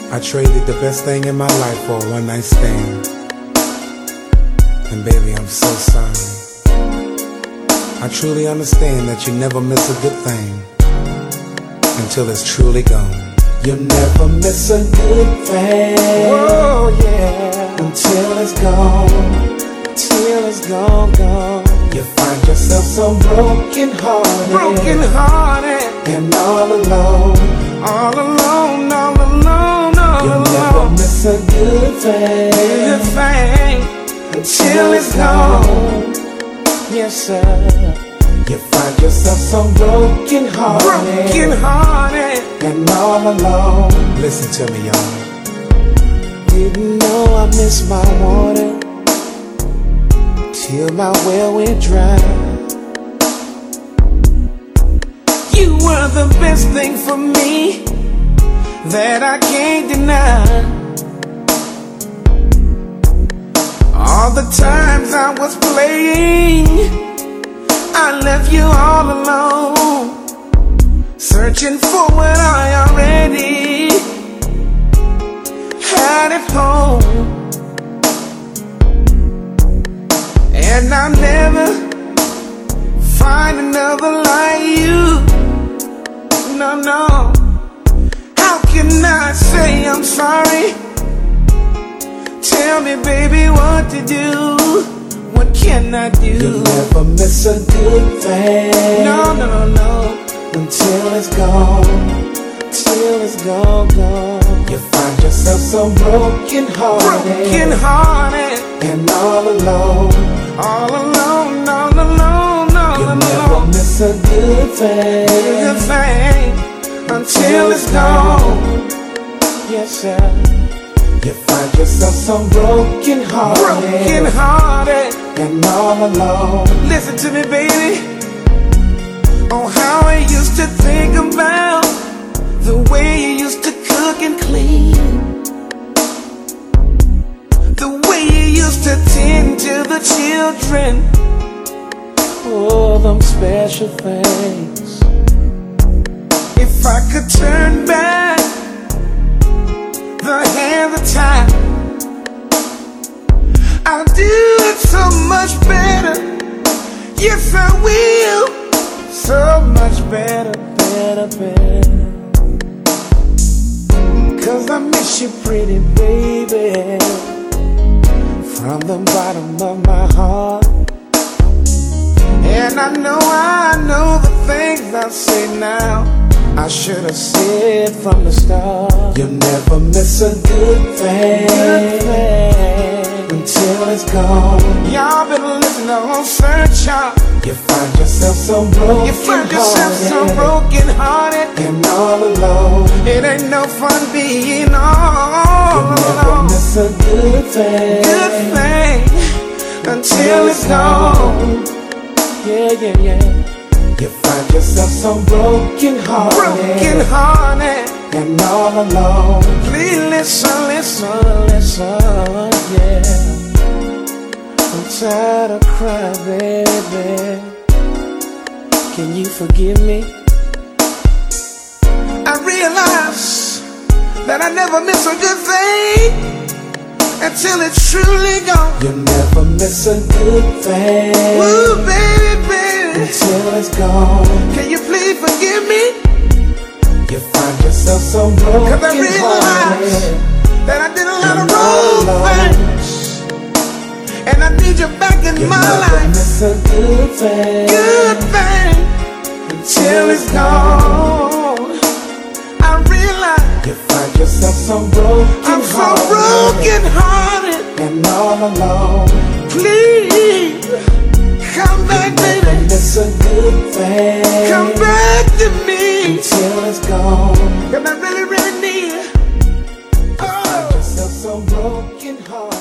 I traded the best thing in my life for a one-night stand. And baby, I'm so sorry. I truly understand that you never miss a good thing until it's truly gone. You never miss a good thing. Oh yeah. Until it's gone. Till it's gone, gone. You find yourself so broken hearted. Broken hearted. And all alone. All alone, all alone, all you alone. You never miss a good thing. Good thing. Until it's gone. Yes sir. You find yourself so broken hearted. Broken hearted. And all alone. Listen to me, y'all. Didn't know I missed my water till my well went dry. You were the best thing for me that I can't deny. All the times I was playing, I left you all alone, searching for what I already had at home. And I'll never find another like you. No, no. How can I say I'm sorry? Tell me, baby, what to do. What can I do? You never miss a good thing. No, no, no, no. Until it's gone. Till it's gone, gone. You find yourself so broken hearted. Broken hearted. And all alone. All alone, all alone, all you alone. You never miss a good thing. Good thing. Until it's gone. Yes, sir. You find yourself so broken hearted. Broken hearted. And all alone. Listen to me, baby. Oh, how I used to think about the way you used to cook and clean, the way you used to tend to the children. Oh, them special things. If I could turn back the hands of time, I'll do it so much better. Yes, I will. So much better, better, better. 'Cause I miss you, pretty baby, from the bottom of my heart. And I know the things I say now I should have said from the start. You never miss a good thing. Good thing. Until it's gone. Y'all been listening on Search Out. You find yourself so broken. You find yourself so broken hearted. And all alone. It ain't no fun being all alone. You never miss a good thing. Good thing. Until it's gone. Yeah, yeah, yeah. You find yourself so broken hearted. Broken hearted. And all alone. Please listen, listen, listen, yeah. I'm tired of crying, baby. Can you forgive me? I realize that I never miss a good thing until it's truly gone. You never miss a good thing. Ooh, baby, baby. Until it's gone. Can you please forgive me? You find yourself so broken. 'Cause I realize that I did a lot of wrong things, and I need you back in my life. Miss a good thing. Good thing. Until it's gone. I realize you find yourself so broken. I'm so broken hearted. And all alone. Please come back, baby. Miss a good thing. Come back to me. Until it's gone. 'Cause I really, really need it. You find yourself so broken hearted.